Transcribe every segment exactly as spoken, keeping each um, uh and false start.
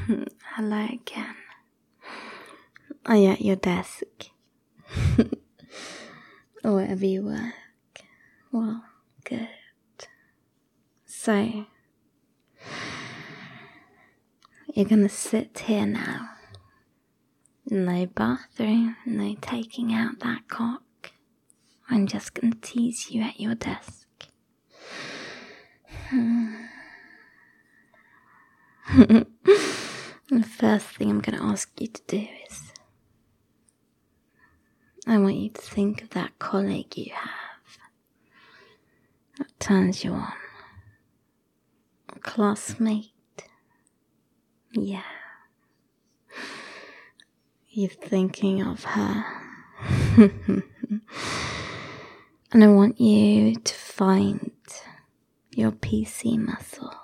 Hello again. Are you at your desk? Or wherever you work? Well, good. So, you're gonna sit here now. No bathroom, no taking out that cock. I'm just gonna tease you at your desk. The first thing I'm gonna ask you to do is I want you to think of that colleague you have that turns you on. A classmate. Yeah. You're thinking of her. And I want you to find your P C muscles.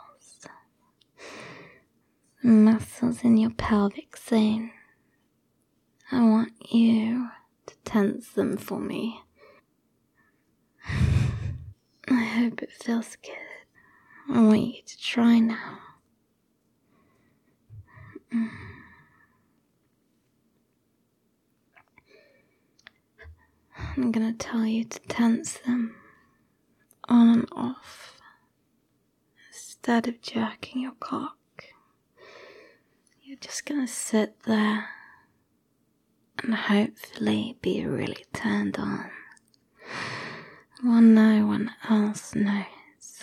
Muscles in your pelvic zone. I want you to tense them for me. I hope it feels good. I want you to try now. I'm gonna tell you to tense them on and off instead of jerking your cock. You're just gonna sit there and hopefully be really turned on while no one else knows.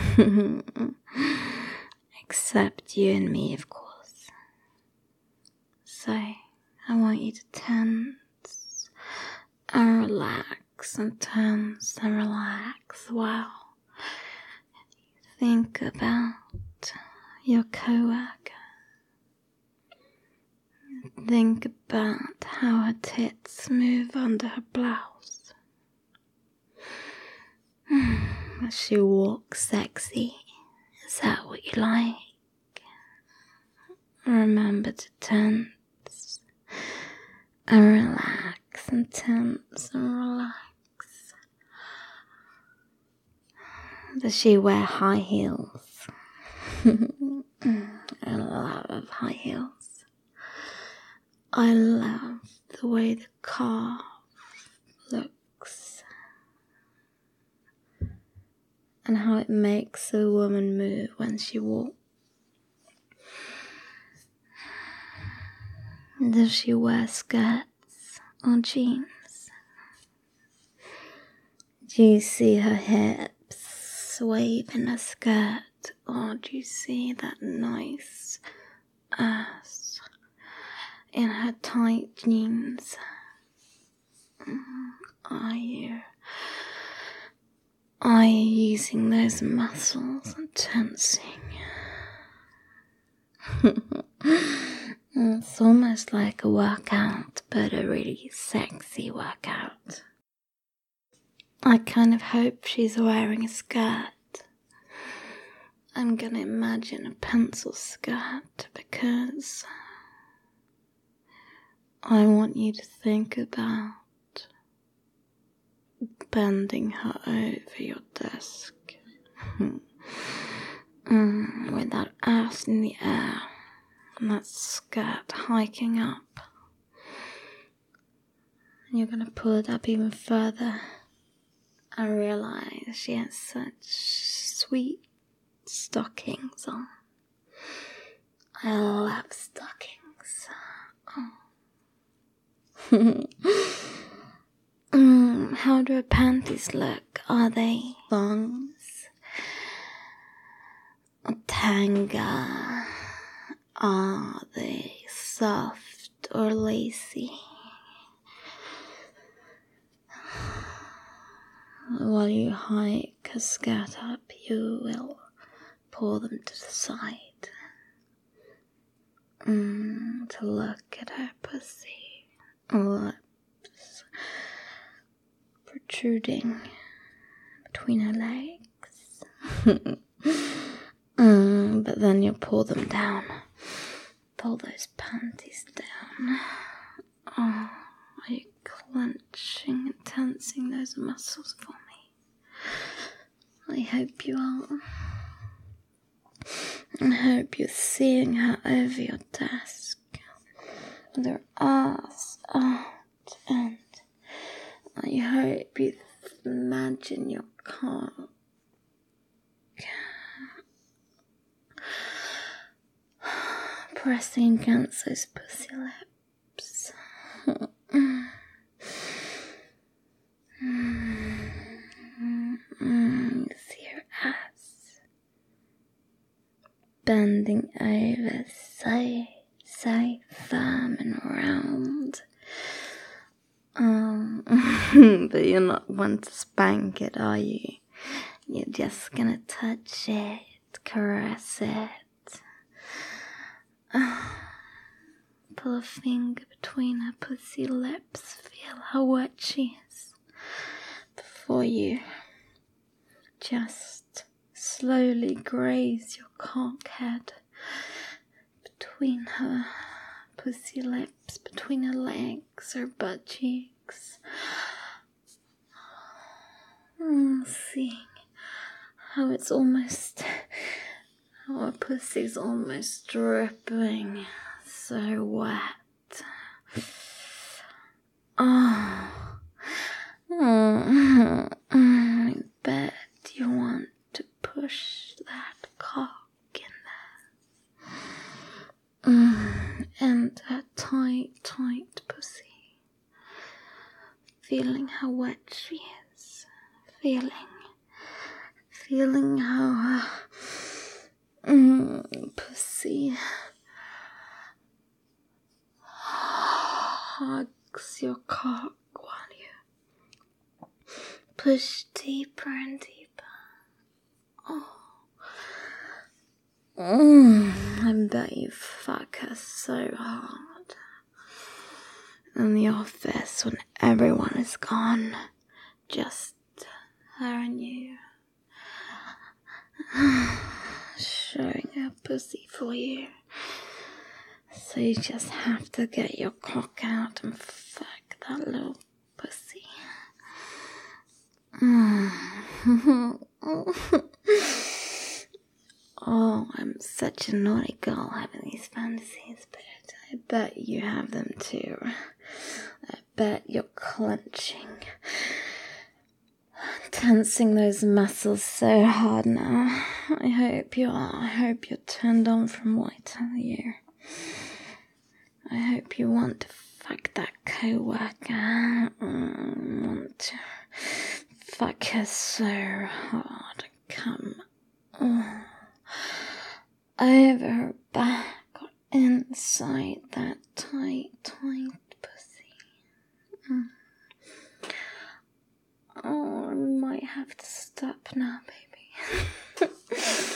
Except you and me, of course. So, I want you to tense and relax and tense and relax while you think about your coworker. Think about how her tits move under her blouse. As she walks sexy. Is that what you like? Remember to tense and relax and tense and relax. Does she wear high heels? I love high heels. I love the way the calf looks and how it makes a woman move when she walks. Does she wear skirts or jeans? Do you see her hips wave in a skirt, or do you see that nice ass in her tight jeans? Are you, are you using those muscles and tensing? It's almost like a workout, but a really sexy workout. I kind of hope she's wearing a skirt. I'm gonna imagine a pencil skirt because I want you to think about bending her over your desk mm, with that ass in the air and that skirt hiking up. And you're gonna pull it up even further and realize she has such sweet stockings on. I love stockings. Oh. mm, how do her panties look? Are they thongs? Or tanga? Are they soft or lacy? While you hike a skirt up, you will pull them to the side mm, to look at her pussy. Lips protruding between her legs. mm, but then you'll pull them down. Pull those panties down. Oh, are you clenching and tensing those muscles for me? I hope you are. I hope you're seeing her over your desk, with her ass out, and I hope you imagine your cock pressing against those pussy lips. You see her ass bending over so, so firm and round. Um, but you're not one to spank it, are you? You're just gonna touch it, caress it. Pull a finger between her pussy lips, feel how wet she is, before you just slowly graze your cock head between her pussy lips, between her legs, her butt cheeks. Mm, seeing how it's almost, how her pussy's almost dripping, so wet. Oh, oh, I bet you want to push that cock in there. Mm, and her tight, tight pussy. Feeling how wet she is. Feeling, feeling how her mm, pussy hugs your cock while you push deeper and deeper. Oh, mm, I bet you fuck her so hard. In the office when everyone is gone, just her and you. Showing her pussy for you. So you just have to get your cock out and fuck that little pussy. Mm. Oh, I'm such a naughty girl having these fantasies, but I bet you have them too. I bet you're clenching, tensing those muscles so hard now. I hope you are. I hope you're turned on from what I tell you. I hope you want to fuck that co-worker. Mm, want to fuck her so hard. Come on. Over her back or inside that tight, tight pussy. Mm. Oh, I might have to stop now, baby.